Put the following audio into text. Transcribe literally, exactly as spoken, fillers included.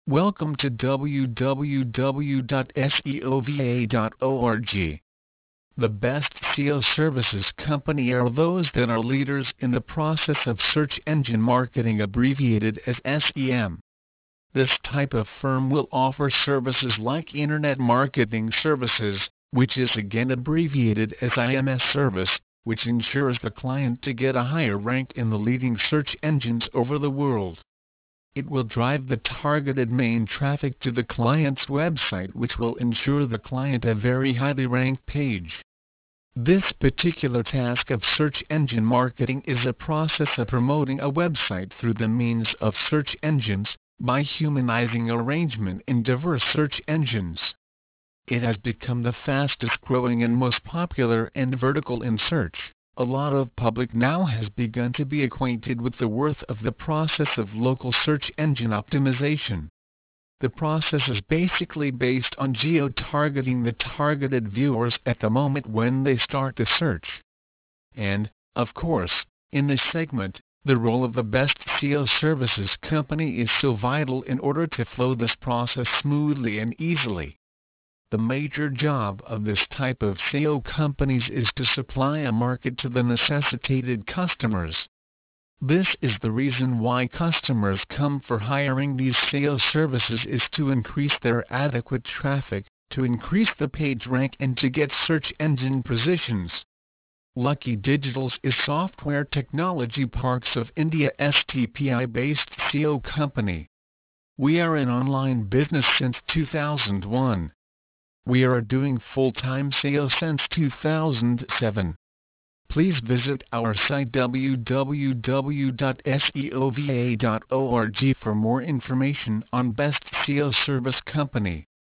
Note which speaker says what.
Speaker 1: Welcome to w w w dot seova dot org. The best S E O services company are those that are leaders in the process of search engine marketing, abbreviated as S E M. This type of firm will offer services like Internet Marketing Services, which is again abbreviated as I M S service, which ensures the client to get a higher rank in the leading search engines over the world. It will drive the targeted main traffic to the client's website, which will ensure the client a very highly ranked page. This particular task of search engine marketing is a process of promoting a website through the means of search engines, by humanizing arrangement in diverse search engines. It has become the fastest growing and most popular end vertical in search. A lot of public now has begun to be acquainted with the worth of the process of local search engine optimization. The process is basically based on geo-targeting the targeted viewers at the moment when they start the search. And, of course, in this segment, the role of the best S E O services company is so vital in order to flow this process smoothly and easily. The major job of this type of S E O companies is to supply a market to the necessitated customers. This is the reason why customers come for hiring these S E O services, is to increase their adequate traffic, to increase the page rank, and to get search engine positions. Lucky Digitals is Software Technology Parks of India S T P I-based S E O company. We are in online business since two thousand one. We are doing full-time S E O since two thousand seven. Please visit our site w w w dot seova dot org for more information on Best S E O Service Company.